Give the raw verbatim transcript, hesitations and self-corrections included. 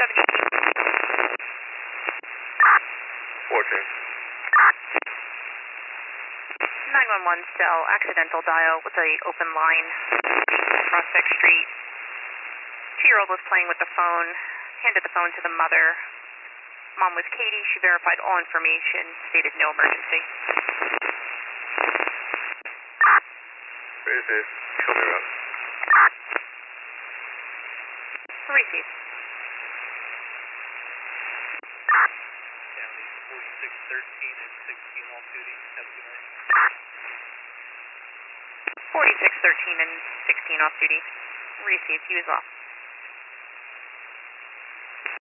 seventy-two. fourteen. nine one one cell, accidental dial with a open line, Prospect Street. Two-year-old was playing with the phone, handed the phone to the mother. Mom was Katie, she verified all information, stated no emergency. This is, show me around. Receive. County forty-six thirteen and sixteen off duty. Have a good night. forty-six thirteen and sixteen off duty. Receive, he was off.